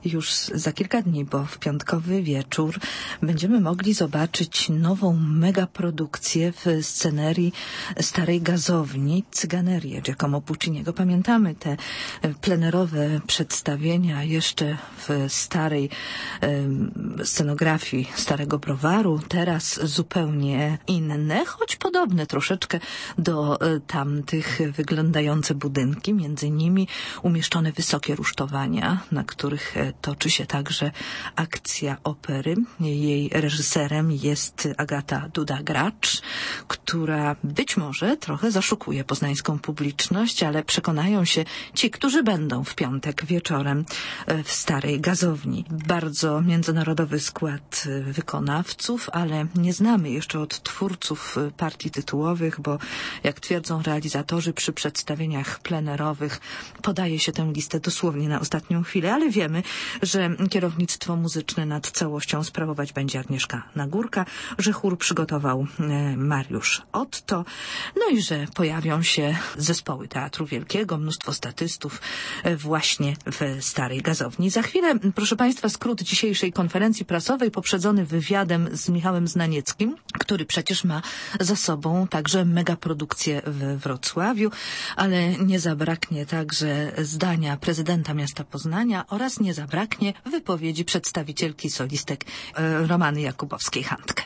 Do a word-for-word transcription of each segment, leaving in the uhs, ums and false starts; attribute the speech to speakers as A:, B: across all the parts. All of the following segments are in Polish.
A: Już za kilka dni, bo w piątkowy wieczór będziemy mogli zobaczyć nową megaprodukcję w scenerii starej gazowni, Cyganerię Giacomo Pucciniego. Pamiętamy te plenerowe przedstawienia jeszcze w starej e, scenografii starego browaru, teraz zupełnie inne, choć podobne troszeczkę do e, tamtych wyglądające budynki, między nimi umieszczone wysokie rusztowania, na których e, toczy się także akcja opery. Jej reżyserem jest Agata Duda-Gracz, która być może trochę zaszukuje poznańską publiczność, ale przekonają się ci, którzy będą w piątek wieczorem w starej gazowni. Bardzo międzynarodowy skład wykonawców, ale nie znamy jeszcze odtwórców partii tytułowych, bo jak twierdzą realizatorzy przy przedstawieniach plenerowych podaje się tę listę dosłownie na ostatnią chwilę, ale wiemy, że kierownictwo muzyczne nad całością sprawować będzie Agnieszka Nagórka, że chór przygotował Mariusz Otto, no i że pojawią się zespoły Teatru Wielkiego, mnóstwo statystów właśnie w starej gazowni. Za chwilę, proszę Państwa, skrót dzisiejszej konferencji prasowej poprzedzony wywiadem z Michałem Znanieckim, który przecież ma za sobą także megaprodukcję w Wrocławiu, ale nie zabraknie także zdania prezydenta miasta Poznania oraz nie zabraknie wypowiedzi przedstawicielki solistek e, Romany Jakubowskiej-Handke.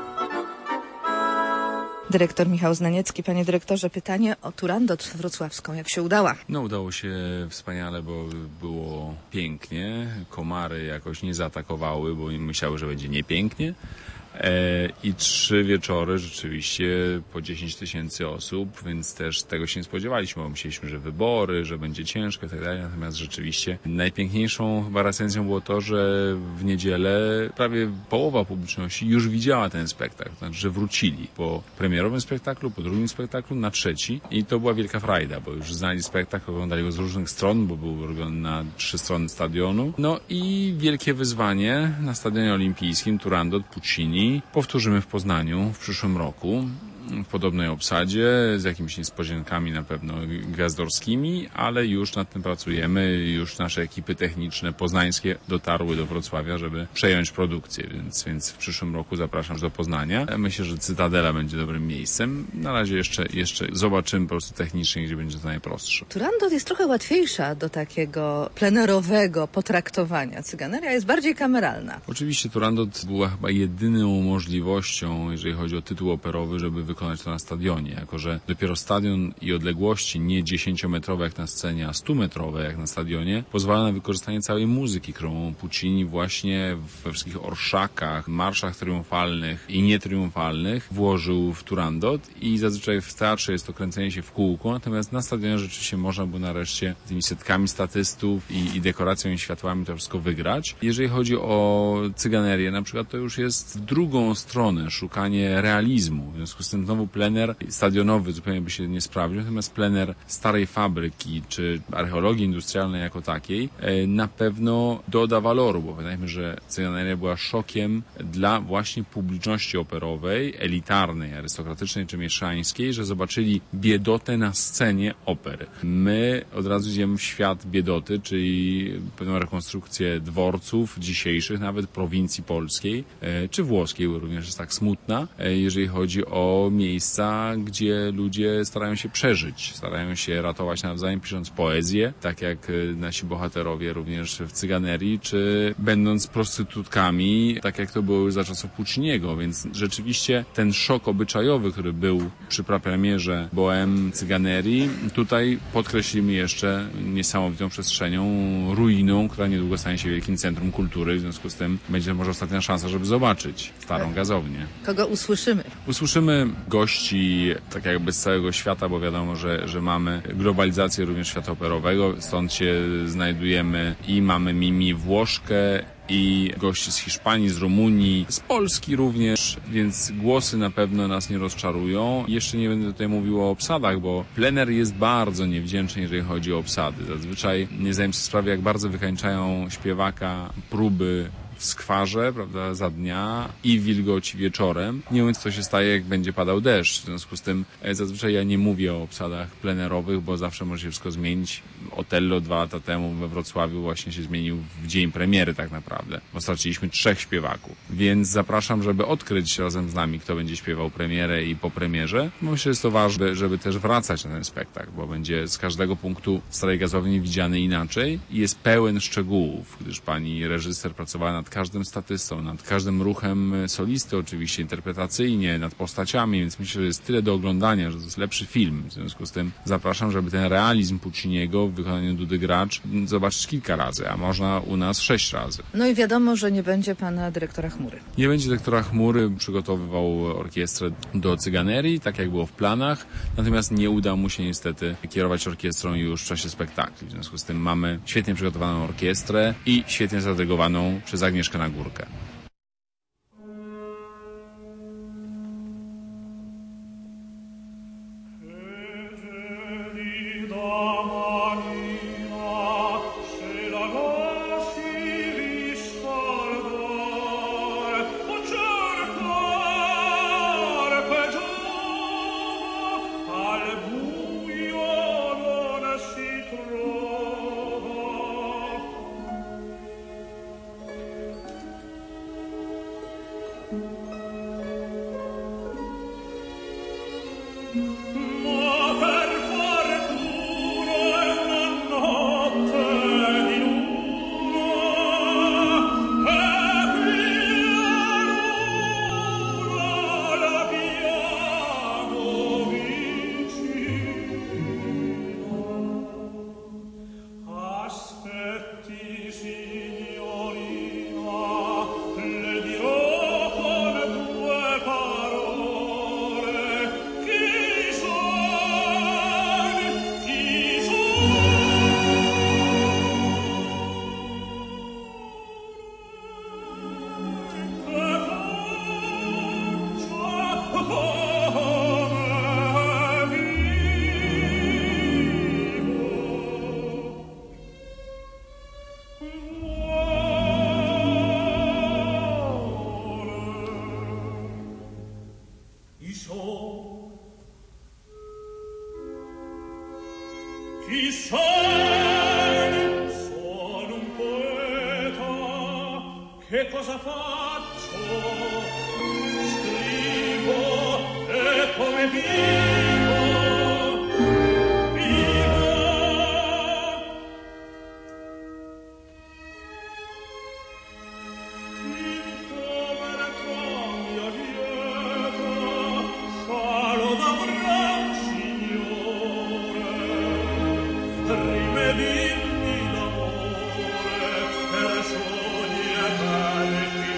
A: Dyrektor Michał Znaniecki. Panie dyrektorze, pytanie o Turandot wrocławską. Jak się udała?
B: No udało się wspaniale, bo było pięknie. Komary jakoś nie zaatakowały, bo myślały, że będzie niepięknie. I trzy wieczory rzeczywiście po dziesięć tysięcy osób, więc też tego się nie spodziewaliśmy, bo myśleliśmy, że wybory, że będzie ciężko i tak dalej. Natomiast rzeczywiście najpiękniejszą chyba recenzją było to, że w niedzielę prawie połowa publiczności już widziała ten spektakl, znaczy, że wrócili po premierowym spektaklu, po drugim spektaklu, na trzeci i to była wielka frajda, bo już znali spektakl, oglądali go z różnych stron, bo był robiony na trzy strony stadionu. No i wielkie wyzwanie na Stadionie Olimpijskim Turandot, Puccini powtórzymy w Poznaniu w przyszłym roku w podobnej obsadzie, z jakimiś niespodziankami na pewno gwiazdorskimi, ale już nad tym pracujemy. Już nasze ekipy techniczne poznańskie dotarły do Wrocławia, żeby przejąć produkcję, więc, więc w przyszłym roku zapraszam do Poznania. Myślę, że Cytadela będzie dobrym miejscem. Na razie jeszcze, jeszcze zobaczymy po prostu technicznie, gdzie będzie to najprostsze.
A: Turandot jest trochę łatwiejsza do takiego plenerowego potraktowania. Cyganeria jest bardziej kameralna.
B: Oczywiście Turandot była chyba jedyną możliwością, jeżeli chodzi o tytuł operowy, żeby wykonać to na stadionie, jako że dopiero stadion i odległości nie dziesięciometrowe jak na scenie, a stumetrowe jak na stadionie pozwala na wykorzystanie całej muzyki, którą Puccini właśnie we wszystkich orszakach, marszach triumfalnych i nietriumfalnych włożył w Turandot i zazwyczaj w teatrze jest to kręcenie się w kółko, natomiast na stadionie rzeczywiście można było nareszcie tymi setkami statystów i, i dekoracją i światłami to wszystko wygrać. Jeżeli chodzi o Cyganerię na przykład, to już jest w drugą stronę szukanie realizmu. W związku z tym znowu plener stadionowy zupełnie by się nie sprawdził, natomiast plener starej fabryki czy archeologii industrialnej jako takiej na pewno doda waloru, bo pamiętajmy, że Cyganeria była szokiem dla właśnie publiczności operowej, elitarnej, arystokratycznej czy mieszańskiej, że zobaczyli biedotę na scenie opery. My od razu idziemy w świat biedoty, czyli pewną rekonstrukcję dworców dzisiejszych, nawet prowincji polskiej czy włoskiej, również jest tak smutna, jeżeli chodzi o miejsca, gdzie ludzie starają się przeżyć, starają się ratować nawzajem, pisząc poezję, tak jak nasi bohaterowie również w Cyganerii, czy będąc prostytutkami, tak jak to było już za czasów Pucciniego, więc rzeczywiście ten szok obyczajowy, który był przy prapremierze Bohème Cyganerii, tutaj podkreślimy jeszcze niesamowitą przestrzenią, ruiną, która niedługo stanie się wielkim centrum kultury, w związku z tym będzie może ostatnia szansa, żeby zobaczyć starą gazownię.
A: Kogo usłyszymy?
B: Usłyszymy gości tak jakby z całego świata, bo wiadomo, że, że mamy globalizację również świata operowego, stąd się znajdujemy i mamy Mimi Włoszkę i gości z Hiszpanii, z Rumunii, z Polski również, więc głosy na pewno nas nie rozczarują. Jeszcze nie będę tutaj mówił o obsadach, bo plener jest bardzo niewdzięczny, jeżeli chodzi o obsady. Zazwyczaj nie zdajemy sobie sprawy, jak bardzo wykańczają śpiewaka próby w skwarze, prawda, za dnia i wilgoci wieczorem, nie mówiąc, co się staje, jak będzie padał deszcz. W związku z tym e, zazwyczaj ja nie mówię o obsadach plenerowych, bo zawsze może się wszystko zmienić. Otello dwa lata temu we Wrocławiu właśnie się zmienił w dzień premiery tak naprawdę, bo straciliśmy trzech śpiewaków. Więc zapraszam, żeby odkryć razem z nami, kto będzie śpiewał premierę i po premierze. Myślę, że jest to ważne, żeby też wracać na ten spektakl, bo będzie z każdego punktu Starej Gazowni widziany inaczej i jest pełen szczegółów, gdyż pani reżyser pracowała nad każdym statystą, nad każdym ruchem solisty oczywiście, interpretacyjnie, nad postaciami, więc myślę, że jest tyle do oglądania, że to jest lepszy film. W związku z tym zapraszam, żeby ten realizm Pucciniego w wykonaniu Dudy Gracz zobaczyć kilka razy, a można u nas sześć razy.
A: No i wiadomo, że nie będzie pana dyrektora Chmury.
B: Nie będzie dyrektora Chmury, przygotowywał orkiestrę do Cyganerii, tak jak było w planach, natomiast nie uda mu się niestety kierować orkiestrą już w czasie spektakli. W związku z tym mamy świetnie przygotowaną orkiestrę i świetnie zadygowaną przez Agnieszkę Nagórkę.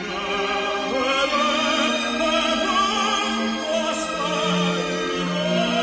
C: Oh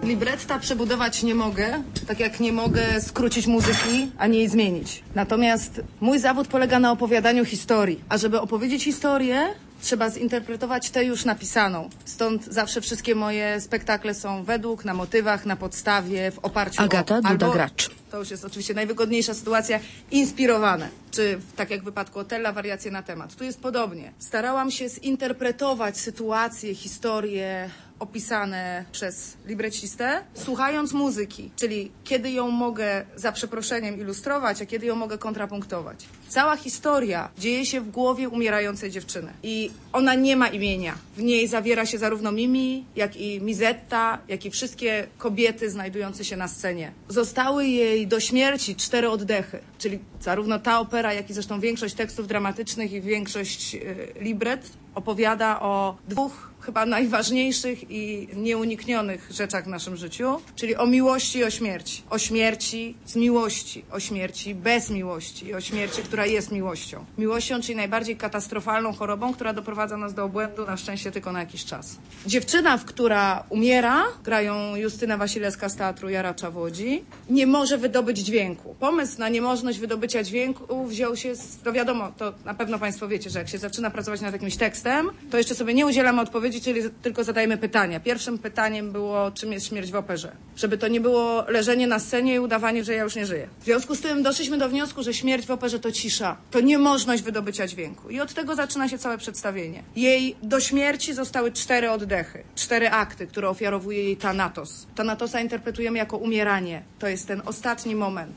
C: Libretta przebudować nie mogę, tak jak nie mogę skrócić muzyki, ani jej zmienić. Natomiast mój zawód polega na opowiadaniu historii. A żeby opowiedzieć historię, trzeba zinterpretować tę już napisaną. Stąd zawsze wszystkie moje spektakle są według, na motywach, na podstawie, w oparciu
A: Agata
C: o...
A: Duda-Gracz.
C: To już jest oczywiście najwygodniejsza sytuacja, inspirowane. Czy tak jak w wypadku Otella, wariacje na temat. Tu jest podobnie. Starałam się zinterpretować sytuacje, historie opisane przez librecistę, słuchając muzyki, czyli kiedy ją mogę za przeproszeniem ilustrować, a kiedy ją mogę kontrapunktować. Cała historia dzieje się w głowie umierającej dziewczyny i ona nie ma imienia. W niej zawiera się zarówno Mimi, jak i Mizetta, jak i wszystkie kobiety znajdujące się na scenie. Zostały jej do śmierci cztery oddechy, czyli zarówno ta opera, jak i zresztą większość tekstów dramatycznych i większość y, libret opowiada o dwóch chyba najważniejszych i nieuniknionych rzeczach w naszym życiu, czyli o miłości i o śmierci. O śmierci z miłości, o śmierci bez miłości i o śmierci, która jest miłością. Miłością, czyli najbardziej katastrofalną chorobą, która doprowadza nas do obłędu, na szczęście tylko na jakiś czas. Dziewczyna, która umiera, grają Justyna Wasilewska z Teatru Jaracza w Łodzi, nie może wydobyć dźwięku. Pomysł na niemożność wydobycia dźwięku wziął się z... No wiadomo, to na pewno Państwo wiecie, że jak się zaczyna pracować nad jakimś tekstem, to jeszcze sobie nie udzielamy odpowiedzi, czyli tylko zadajemy pytania. Pierwszym pytaniem było, czym jest śmierć w operze. Żeby to nie było leżenie na scenie i udawanie, że ja już nie żyję. W związku z tym doszliśmy do wniosku, że śmierć w operze to cisza. To niemożność wydobycia dźwięku. I od tego zaczyna się całe przedstawienie. Jej do śmierci zostały cztery oddechy. Cztery akty, które ofiarowuje jej Thanatos. Thanatosa interpretujemy jako umieranie. To jest ten ostatni moment,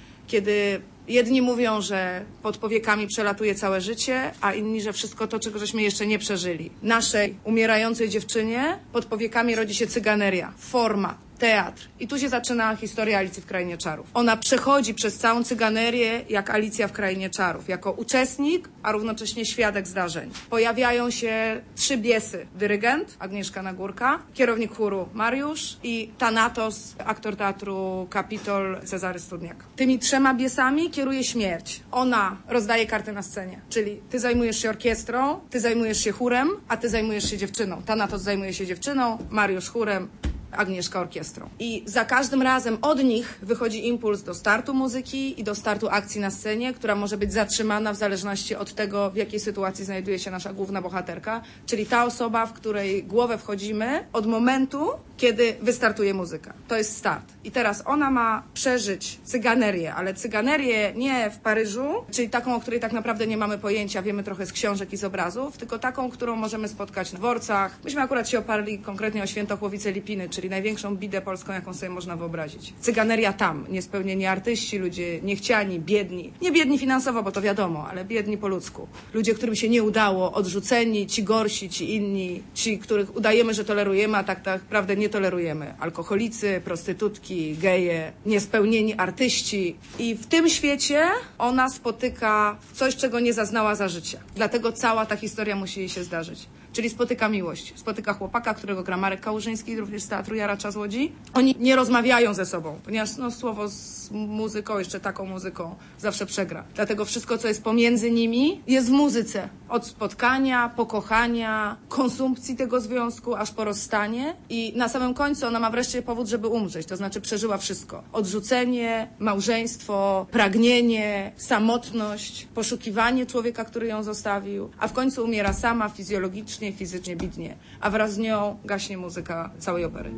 C: kiedy jedni mówią, że pod powiekami przelatuje całe życie, a inni, że wszystko to, czego żeśmy jeszcze nie przeżyli. Naszej umierającej dziewczynie pod powiekami rodzi się cyganeria, forma, teatr. I tu się zaczyna historia Alicji w Krainie Czarów. Ona przechodzi przez całą cyganerię jak Alicja w Krainie Czarów, jako uczestnik, a równocześnie świadek zdarzeń. Pojawiają się trzy biesy. Dyrygent, Agnieszka Nagórka, kierownik chóru Mariusz i Thanatos, aktor teatru Kapitol, Cezary Studniak. Tymi trzema biesami kieruje śmierć. Ona rozdaje karty na scenie, czyli ty zajmujesz się orkiestrą, ty zajmujesz się chórem, a ty zajmujesz się dziewczyną. Thanatos zajmuje się dziewczyną, Mariusz chórem, Agnieszka orkiestrą. I za każdym razem od nich wychodzi impuls do startu muzyki i do startu akcji na scenie, która może być zatrzymana w zależności od tego, w jakiej sytuacji znajduje się nasza główna bohaterka, czyli ta osoba, w której głowę wchodzimy od momentu, kiedy wystartuje muzyka. To jest start. I teraz ona ma przeżyć cyganerię, ale cyganerię nie w Paryżu, czyli taką, o której tak naprawdę nie mamy pojęcia, wiemy trochę z książek i z obrazów, tylko taką, którą możemy spotkać na dworcach. Myśmy akurat się oparli konkretnie o Świętochłowice Lipiny, czyli największą bidę polską, jaką sobie można wyobrazić. Cyganeria tam, niespełnieni artyści, ludzie niechciani, biedni. Nie biedni finansowo, bo to wiadomo, ale biedni po ludzku. Ludzie, którym się nie udało, odrzuceni, ci gorsi, ci inni, ci, których udajemy, że tolerujemy, a tak naprawdę nie tolerujemy. Alkoholicy, prostytutki, geje, niespełnieni artyści. I w tym świecie ona spotyka coś, czego nie zaznała za życia. Dlatego cała ta historia musi jej się zdarzyć. Czyli spotyka miłość. Spotyka chłopaka, którego gra Marek Kałużyński, również z Teatru Jaracza z Łodzi. Oni nie rozmawiają ze sobą, ponieważ no, słowo z muzyką, jeszcze taką muzyką, zawsze przegra. Dlatego wszystko, co jest pomiędzy nimi, jest w muzyce. Od spotkania, pokochania, konsumpcji tego związku, aż po rozstanie. I na samym końcu ona ma wreszcie powód, żeby umrzeć. To znaczy przeżyła wszystko. Odrzucenie, małżeństwo, pragnienie, samotność, poszukiwanie człowieka, który ją zostawił. A w końcu umiera sama, fizjologicznie, fizycznie bidnie, a wraz z nią gaśnie muzyka całej opery.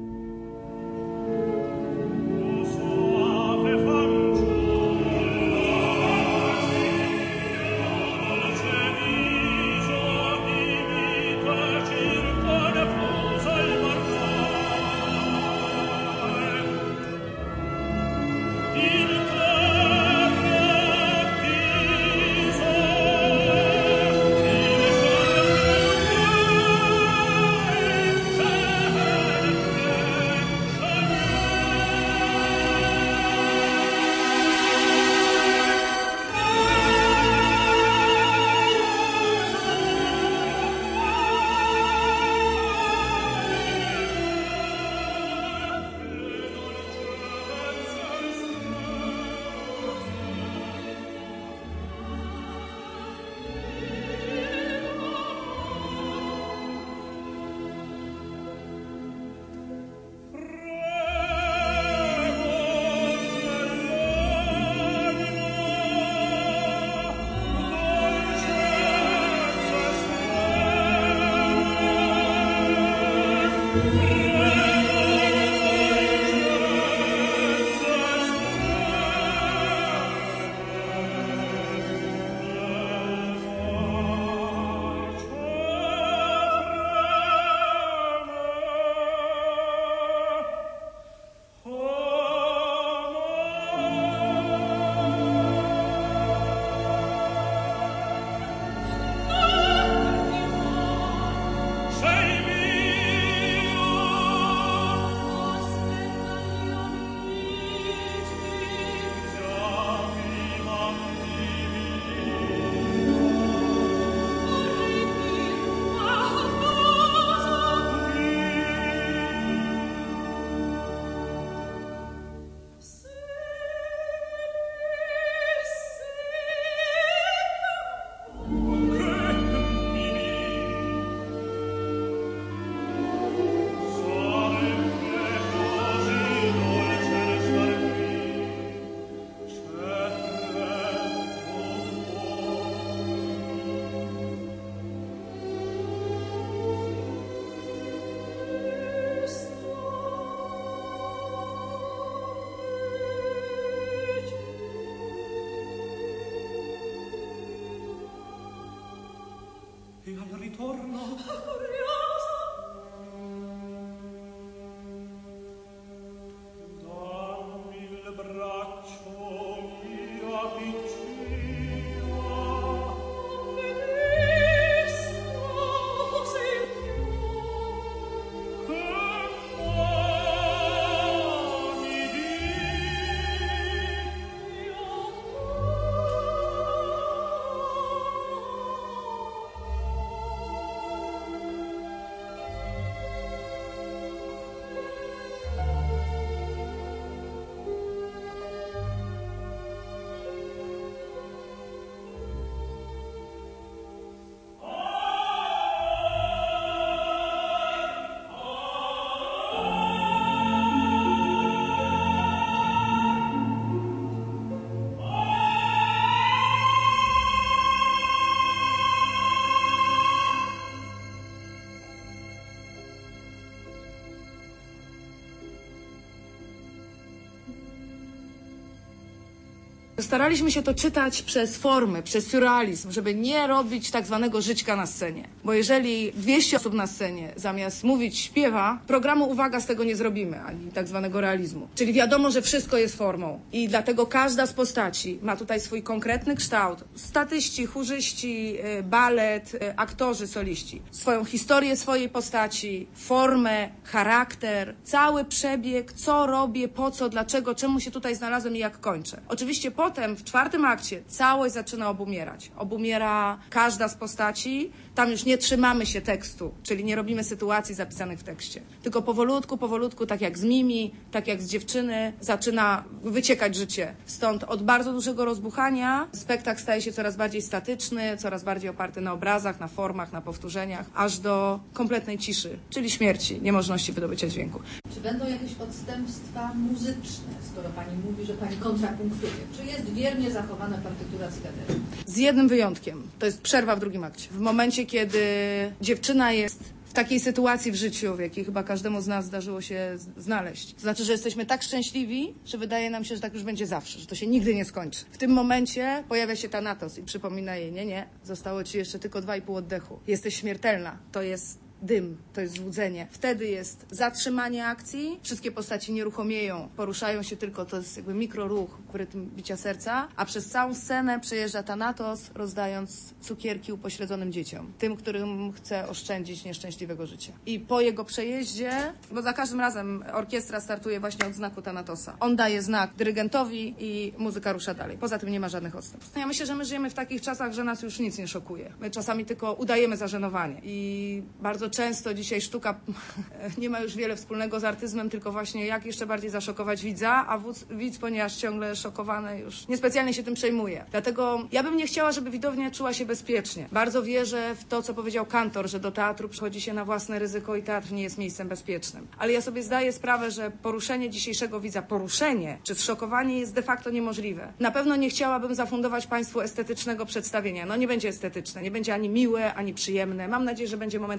C: Staraliśmy się to czytać przez formy, przez surrealizm, żeby nie robić tak zwanego żyćka na scenie. Bo jeżeli dwieście osób na scenie zamiast mówić śpiewa, programu uwaga z tego nie zrobimy, ani tak zwanego realizmu. Czyli wiadomo, że wszystko jest formą. I dlatego każda z postaci ma tutaj swój konkretny kształt. Statyści, chórzyści, balet, aktorzy, soliści. Swoją historię swojej postaci, formę, charakter, cały przebieg, co robię, po co, dlaczego, czemu się tutaj znalazłem i jak kończę. Oczywiście potem w czwartym akcie całość zaczyna obumierać. Obumiera każda z postaci. Tam już nie trzymamy się tekstu, czyli nie robimy sytuacji zapisanych w tekście. Tylko powolutku, powolutku, tak jak z Mimi, tak jak z dziewczyny, zaczyna wyciekać życie. Stąd od bardzo dużego rozbuchania spektakl staje się coraz bardziej statyczny, coraz bardziej oparty na obrazach, na formach, na powtórzeniach, aż do kompletnej ciszy, czyli śmierci, niemożności wydobycia dźwięku.
D: Czy będą jakieś odstępstwa muzyczne, skoro pani mówi, że pani kontrapunktuje? Czy jest wiernie zachowana partytura Cyganerii?
C: Z jednym wyjątkiem. To jest przerwa w drugim akcie. W momencie, kiedy dziewczyna jest w takiej sytuacji w życiu, w jakiej chyba każdemu z nas zdarzyło się znaleźć. To znaczy, że jesteśmy tak szczęśliwi, że wydaje nam się, że tak już będzie zawsze, że to się nigdy nie skończy. W tym momencie pojawia się Thanatos i przypomina jej, nie, nie, zostało ci jeszcze tylko dwa i pół oddechu. Jesteś śmiertelna. To jest dym, to jest złudzenie. Wtedy jest zatrzymanie akcji, wszystkie postaci nieruchomieją, poruszają się tylko, to jest jakby mikroruch w rytm bicia serca, a przez całą scenę przejeżdża Thanatos, rozdając cukierki upośledzonym dzieciom, tym, którym chce oszczędzić nieszczęśliwego życia. I po jego przejeździe, bo za każdym razem orkiestra startuje właśnie od znaku Thanatosa. On daje znak dyrygentowi i muzyka rusza dalej. Poza tym nie ma żadnych odstępstw. Ja myślę, że my żyjemy w takich czasach, że nas już nic nie szokuje. My czasami tylko udajemy zażenowanie i bardzo często dzisiaj sztuka nie ma już wiele wspólnego z artyzmem, tylko właśnie jak jeszcze bardziej zaszokować widza, a widz, widz ponieważ ciągle szokowany już niespecjalnie się tym przejmuje. Dlatego ja bym nie chciała, żeby widownia czuła się bezpiecznie. Bardzo wierzę w to, co powiedział Kantor, że do teatru przychodzi się na własne ryzyko i teatr nie jest miejscem bezpiecznym. Ale ja sobie zdaję sprawę, że poruszenie dzisiejszego widza, poruszenie czy zszokowanie jest de facto niemożliwe. Na pewno nie chciałabym zafundować Państwu estetycznego przedstawienia. No nie będzie estetyczne, nie będzie ani miłe, ani przyjemne. Mam nadzieję, że będzie momentami śmieszne.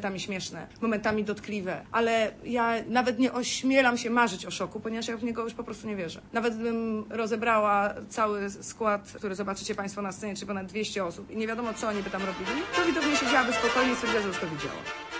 C: śmieszne, momentami dotkliwe, ale ja nawet nie ośmielam się marzyć o szoku, ponieważ ja w niego już po prostu nie wierzę. Nawet bym rozebrała cały skład, który zobaczycie Państwo na scenie, czyli ponad dwieście osób i nie wiadomo, co oni by tam robili, to widownia siedziałaby spokojnie i stwierdziła, że już to widziała.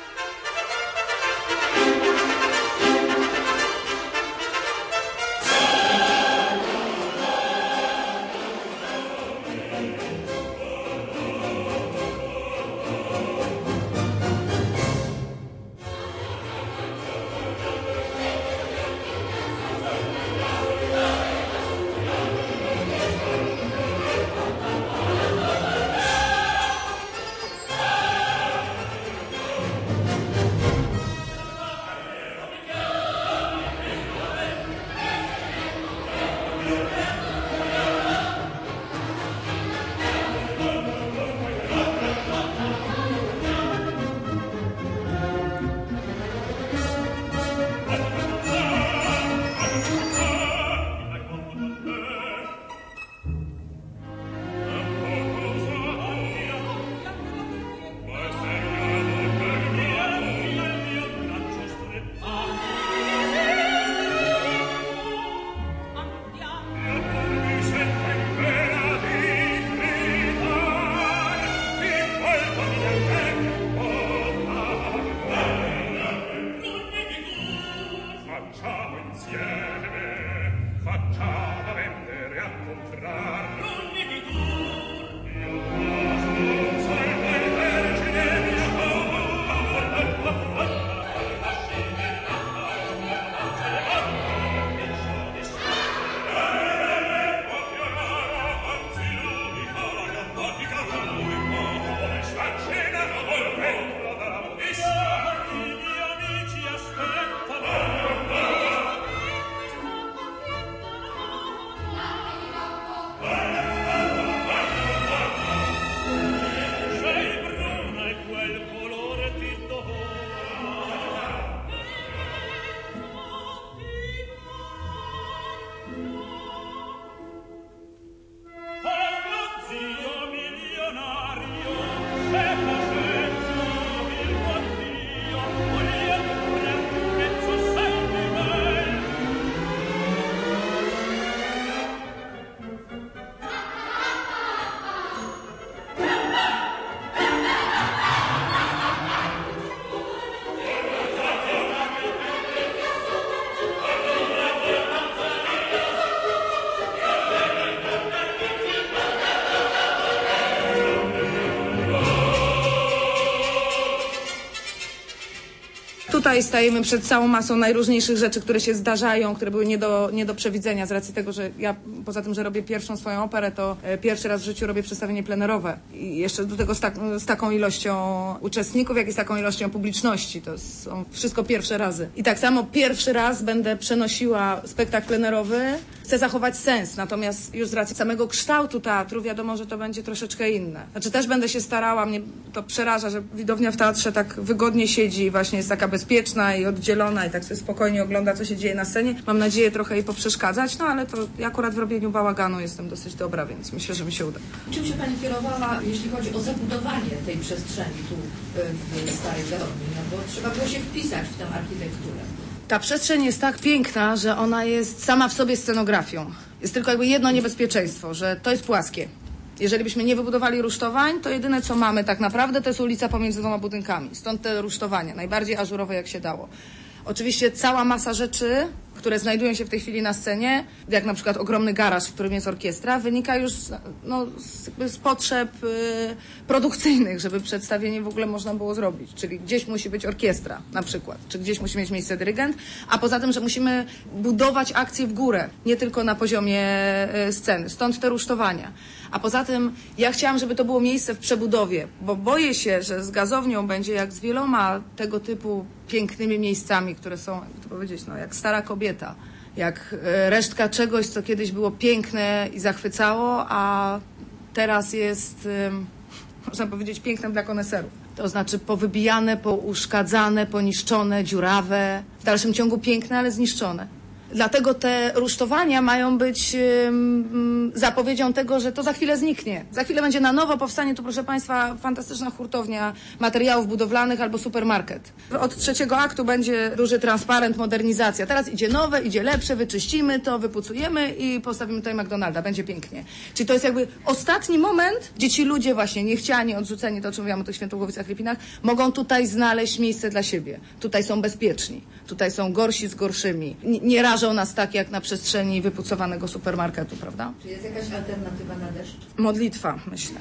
C: Tutaj stajemy przed całą masą najróżniejszych rzeczy, które się zdarzają, które były nie do, nie do przewidzenia z racji tego, że ja poza tym, że robię pierwszą swoją operę, to pierwszy raz w życiu robię przedstawienie plenerowe i jeszcze do tego z, tak, z taką ilością uczestników, jak i z taką ilością publiczności. To są wszystko pierwsze razy. I tak samo pierwszy raz będę przenosiła spektakl plenerowy. Chcę zachować sens, natomiast już z racji samego kształtu teatru wiadomo, że to będzie troszeczkę inne. Znaczy też będę się starała, mnie to przeraża, że widownia w teatrze tak wygodnie siedzi, właśnie jest taka bezpieczna i oddzielona i tak sobie spokojnie ogląda, co się dzieje na scenie. Mam nadzieję trochę jej poprzeszkadzać, no ale to ja akurat w robieniu bałaganu jestem dosyć dobra, więc myślę, że mi się uda.
D: Czym się Pani kierowała, jeśli chodzi o zabudowanie tej przestrzeni tu w Starej Garowni? No bo trzeba było się wpisać w tę architekturę.
C: Ta przestrzeń jest tak piękna, że ona jest sama w sobie scenografią. Jest tylko jakby jedno niebezpieczeństwo, że to jest płaskie. Jeżeli byśmy nie wybudowali rusztowań, to jedyne co mamy tak naprawdę to jest ulica pomiędzy dwoma budynkami. Stąd te rusztowania, najbardziej ażurowe jak się dało. Oczywiście cała masa rzeczy, które znajdują się w tej chwili na scenie, jak na przykład ogromny garaż, w którym jest orkiestra, wynika już no, z, z potrzeb y, produkcyjnych, żeby przedstawienie w ogóle można było zrobić. Czyli gdzieś musi być orkiestra na przykład, czy gdzieś musi mieć miejsce dyrygent, a poza tym, że musimy budować akcję w górę, nie tylko na poziomie y, sceny. Stąd te rusztowania. A poza tym ja chciałam, żeby to było miejsce w przebudowie, bo boję się, że z gazownią będzie jak z wieloma tego typu pięknymi miejscami, które są, jak to powiedzieć, no, jak stara kobieta, jak resztka czegoś, co kiedyś było piękne i zachwycało, a teraz jest, można powiedzieć, pięknem dla koneserów. To znaczy powybijane, pouszkadzane, poniszczone, dziurawe, w dalszym ciągu piękne, ale zniszczone. Dlatego te rusztowania mają być um, zapowiedzią tego, że to za chwilę zniknie. Za chwilę będzie na nowo powstanie tu, proszę Państwa, fantastyczna hurtownia materiałów budowlanych albo supermarket. Od trzeciego aktu będzie duży transparent, modernizacja. Teraz idzie nowe, idzie lepsze, wyczyścimy to, wypucujemy i postawimy tutaj McDonalda. Będzie pięknie. Czyli to jest jakby ostatni moment, gdzie ci ludzie właśnie niechciani, odrzuceni, to o czym mówiłam o tych Świętochłowicach-Rypinach, mogą tutaj znaleźć miejsce dla siebie. Tutaj są bezpieczni. Tutaj są gorsi z gorszymi. Nie, nie rażą nas tak jak na przestrzeni wypucowanego supermarketu, prawda?
D: Czy jest jakaś alternatywa na deszcz?
C: Modlitwa, myślę.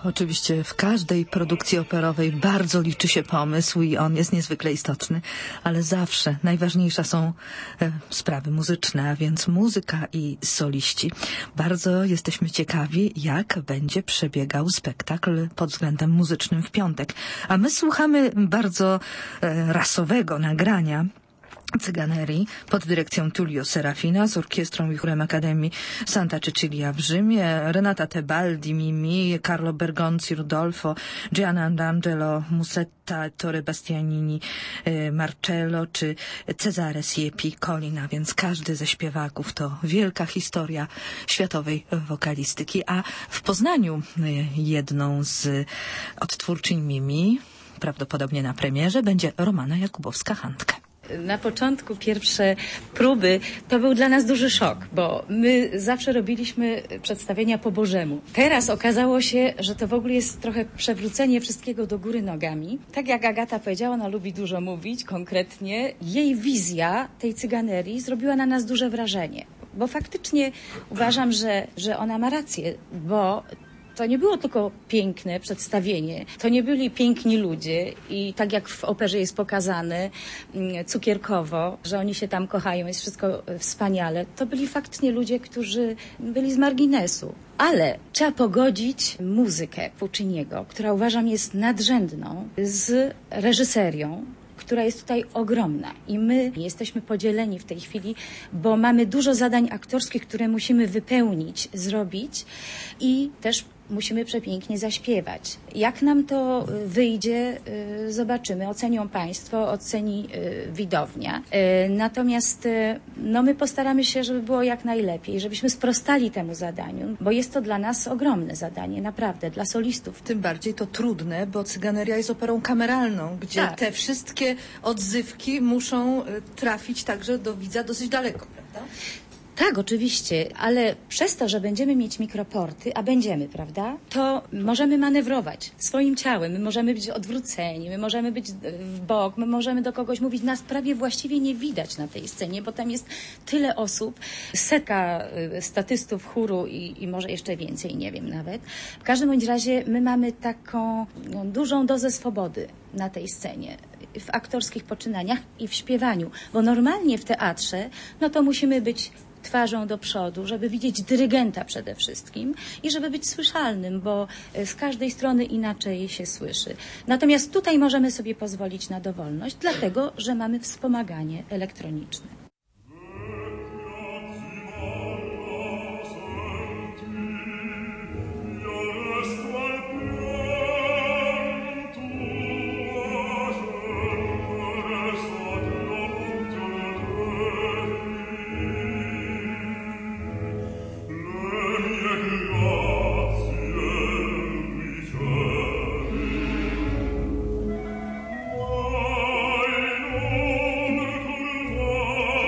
A: Oczywiście w każdej produkcji operowej bardzo liczy się pomysł i on jest niezwykle istotny, ale zawsze najważniejsze są e, sprawy muzyczne, a więc muzyka i soliści. Bardzo jesteśmy ciekawi, jak będzie przebiegał spektakl pod względem muzycznym w piątek. A my słuchamy bardzo e, rasowego nagrania Cyganerii pod dyrekcją Tullio Serafina z orkiestrą i chórem Akademii Santa Cecilia w Rzymie, Renata Tebaldi, Mimi, Carlo Bergonzi, Rudolfo, Gianna D'Angelo, Musetta, Ettore Bastianini, Marcello czy Cesare Siepi, Colin, a więc każdy ze śpiewaków to wielka historia światowej wokalistyki. A w Poznaniu jedną z odtwórczyń Mimi, prawdopodobnie na premierze, będzie Romana Jakubowska-Handke.
E: Na początku pierwsze próby to był dla nas duży szok, bo my zawsze robiliśmy przedstawienia po Bożemu. Teraz okazało się, że to w ogóle jest trochę przewrócenie wszystkiego do góry nogami. Tak jak Agata powiedziała, ona lubi dużo mówić, konkretnie. Jej wizja tej cyganerii zrobiła na nas duże wrażenie, bo faktycznie uważam, że, że ona ma rację, bo to nie było tylko piękne przedstawienie, to nie byli piękni ludzie i tak jak w operze jest pokazane cukierkowo, że oni się tam kochają, jest wszystko wspaniale, to byli faktycznie ludzie, którzy byli z marginesu. Ale trzeba pogodzić muzykę Pucciniego, która uważam jest nadrzędną, z reżyserią, która jest tutaj ogromna i my jesteśmy podzieleni w tej chwili, bo mamy dużo zadań aktorskich, które musimy wypełnić, zrobić i też musimy przepięknie zaśpiewać. Jak nam to wyjdzie, zobaczymy. Ocenią Państwo, oceni widownia. Natomiast no, my postaramy się, żeby było jak najlepiej, żebyśmy sprostali temu zadaniu, bo jest to dla nas ogromne zadanie, naprawdę, dla solistów.
A: Tym bardziej to trudne, bo Cyganeria jest operą kameralną, gdzie
E: tak.
A: te wszystkie odzywki muszą trafić także do widza dosyć daleko, prawda?
E: Tak, oczywiście, ale przez to, że będziemy mieć mikroporty, a będziemy, prawda, to możemy manewrować swoim ciałem, my możemy być odwróceni, my możemy być w bok, my możemy do kogoś mówić, nas prawie właściwie nie widać na tej scenie, bo tam jest tyle osób, setka statystów chóru i, i może jeszcze więcej, nie wiem nawet. W każdym bądź razie my mamy taką no, dużą dozę swobody na tej scenie, w aktorskich poczynaniach i w śpiewaniu, bo normalnie w teatrze, no to musimy być twarzą do przodu, żeby widzieć dyrygenta przede wszystkim i żeby być słyszalnym, bo z każdej strony inaczej się słyszy. Natomiast tutaj możemy sobie pozwolić na dowolność, dlatego że mamy wspomaganie elektroniczne.
F: Oh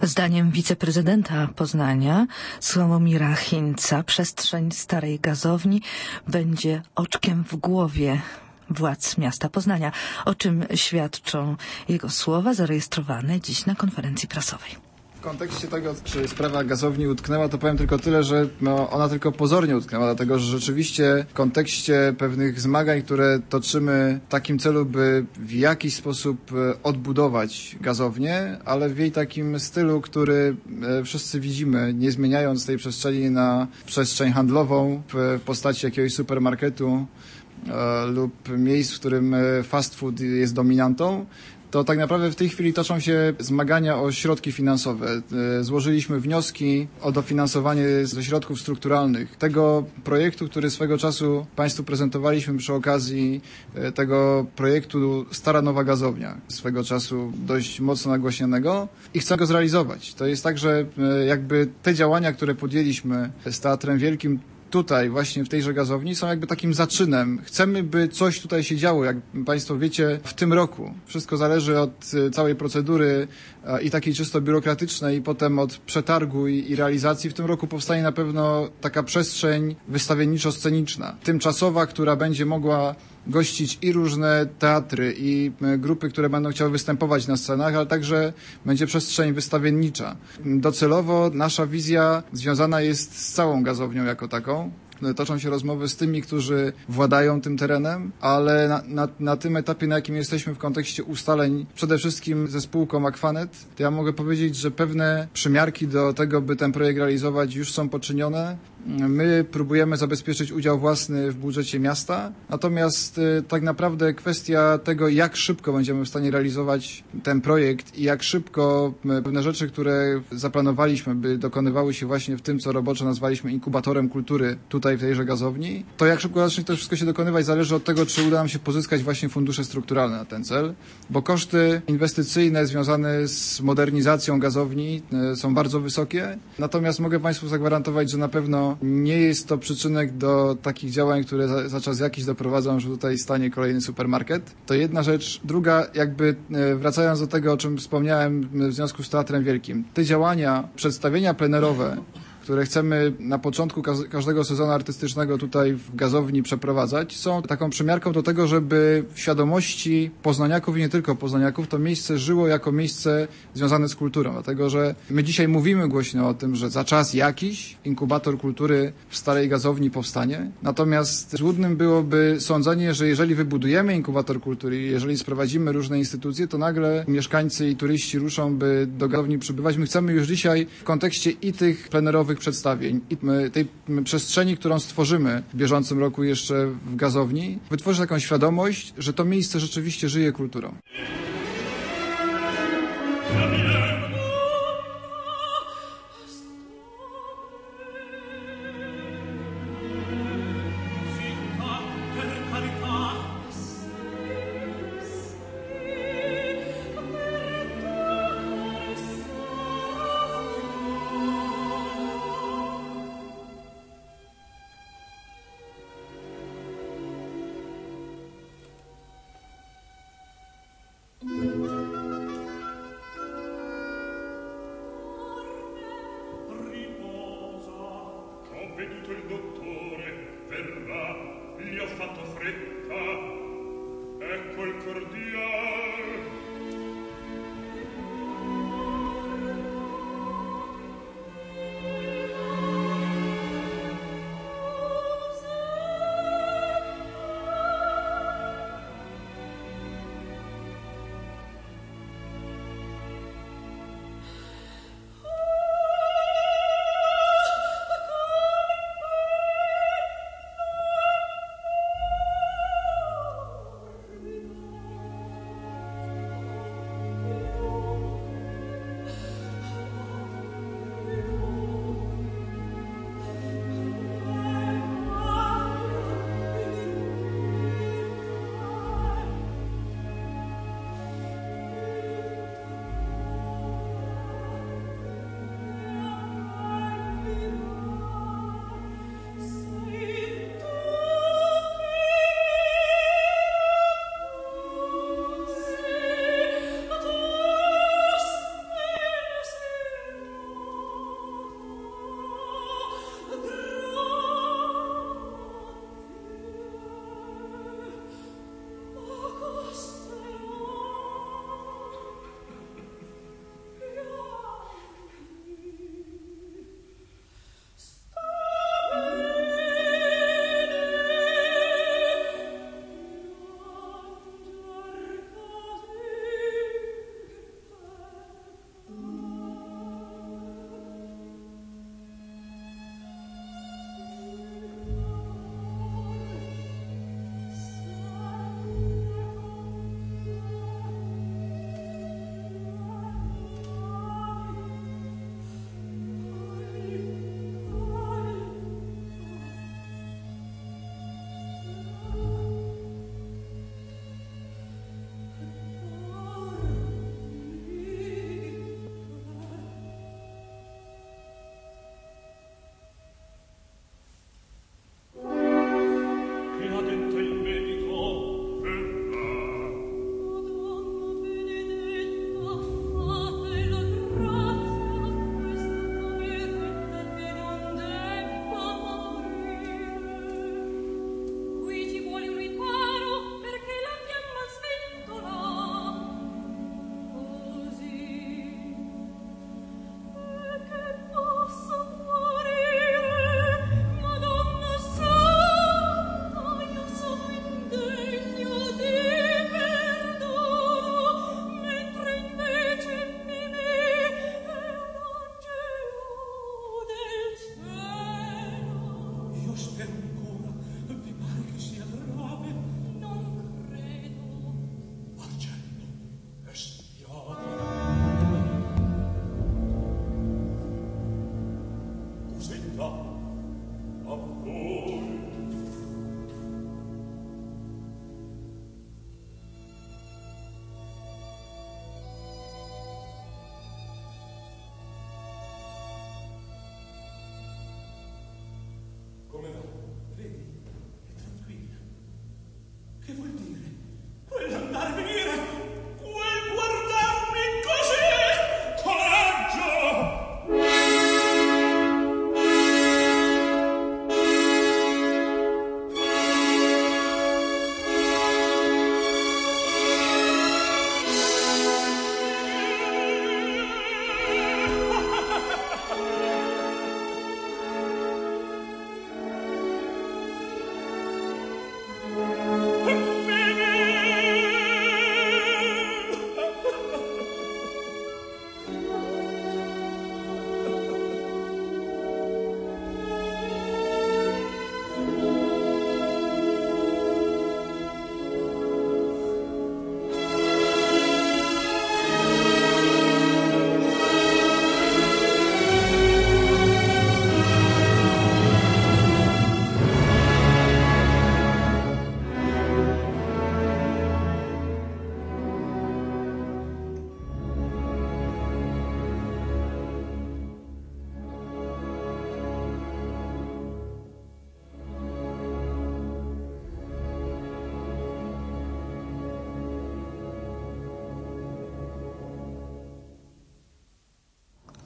A: Zdaniem wiceprezydenta Poznania Sławomira Chińca przestrzeń starej gazowni będzie oczkiem w głowie władz miasta Poznania, o czym świadczą jego słowa zarejestrowane dziś na konferencji prasowej.
F: W kontekście tego, czy sprawa gazowni utknęła, to powiem tylko tyle, że no, ona tylko pozornie utknęła, dlatego że rzeczywiście w kontekście pewnych zmagań, które toczymy w takim celu, by w jakiś sposób odbudować gazownię, ale w jej takim stylu, który wszyscy widzimy, nie zmieniając tej przestrzeni na przestrzeń handlową w postaci jakiegoś supermarketu lub miejsc, w którym fast food jest dominantą, to tak naprawdę w tej chwili toczą się zmagania o środki finansowe. Złożyliśmy wnioski o dofinansowanie ze środków strukturalnych tego projektu, który swego czasu Państwu prezentowaliśmy przy okazji tego projektu Stara Nowa Gazownia, swego czasu dość mocno nagłośnionego i chcemy go zrealizować. To jest tak, że jakby te działania, które podjęliśmy z Teatrem Wielkim tutaj właśnie w tejże gazowni są jakby takim zaczynem. Chcemy, by coś tutaj się działo, jak Państwo wiecie, w tym roku. Wszystko zależy od całej procedury i takiej czysto biurokratycznej, i potem od przetargu i, i realizacji. W tym roku powstanie na pewno taka przestrzeń wystawienniczo-sceniczna, tymczasowa, która będzie mogła gościć i różne teatry, i grupy, które będą chciały występować na scenach, ale także będzie przestrzeń wystawiennicza. Docelowo nasza wizja związana jest z całą gazownią jako taką. Toczą się rozmowy z tymi, którzy władają tym terenem, ale na, na, na tym etapie, na jakim jesteśmy w kontekście ustaleń, przede wszystkim ze spółką Aquanet, to ja mogę powiedzieć, że pewne przymiarki do tego, by ten projekt realizować, już są poczynione. My próbujemy zabezpieczyć udział własny w budżecie miasta, natomiast y, tak naprawdę kwestia tego, jak szybko będziemy w stanie realizować ten projekt i jak szybko y, pewne rzeczy, które zaplanowaliśmy, by dokonywały się właśnie w tym, co roboczo nazwaliśmy inkubatorem kultury tutaj w tejże gazowni, to jak szybko zacznie to wszystko się dokonywać, zależy od tego, czy uda nam się pozyskać właśnie fundusze strukturalne na ten cel, bo koszty inwestycyjne związane z modernizacją gazowni y, są bardzo wysokie, natomiast mogę Państwu zagwarantować, że na pewno nie jest to przyczynek do takich działań, które za, za czas jakiś doprowadzą, że tutaj stanie kolejny supermarket. To jedna rzecz. Druga, jakby wracając do tego, o czym wspomniałem w związku z Teatrem Wielkim. Te działania, przedstawienia plenerowe, które chcemy na początku każdego sezonu artystycznego tutaj w gazowni przeprowadzać, są taką przymiarką do tego, żeby w świadomości poznaniaków i nie tylko poznaniaków to miejsce żyło jako miejsce związane z kulturą. Dlatego, że my dzisiaj mówimy głośno o tym, że za czas jakiś inkubator kultury w starej gazowni powstanie. Natomiast złudnym byłoby sądzenie, że jeżeli wybudujemy inkubator kultury, jeżeli sprowadzimy różne instytucje, to nagle mieszkańcy i turyści ruszą, by do gazowni przybywać. My chcemy już dzisiaj w kontekście i tych plenerowych przedstawień i tej przestrzeni, którą stworzymy w bieżącym roku jeszcze w gazowni, wytworzyć taką świadomość, że to miejsce rzeczywiście żyje kulturą.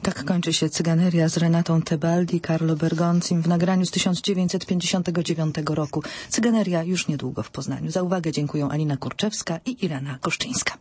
A: Tak kończy się Cyganeria z Renatą Tebaldi, Carlo Bergoncim w nagraniu z tysiąc dziewięćset pięćdziesiątego dziewiątego roku. Cyganeria już niedługo w Poznaniu. Za uwagę dziękują Alina Kurczewska i Irena Koszczyńska.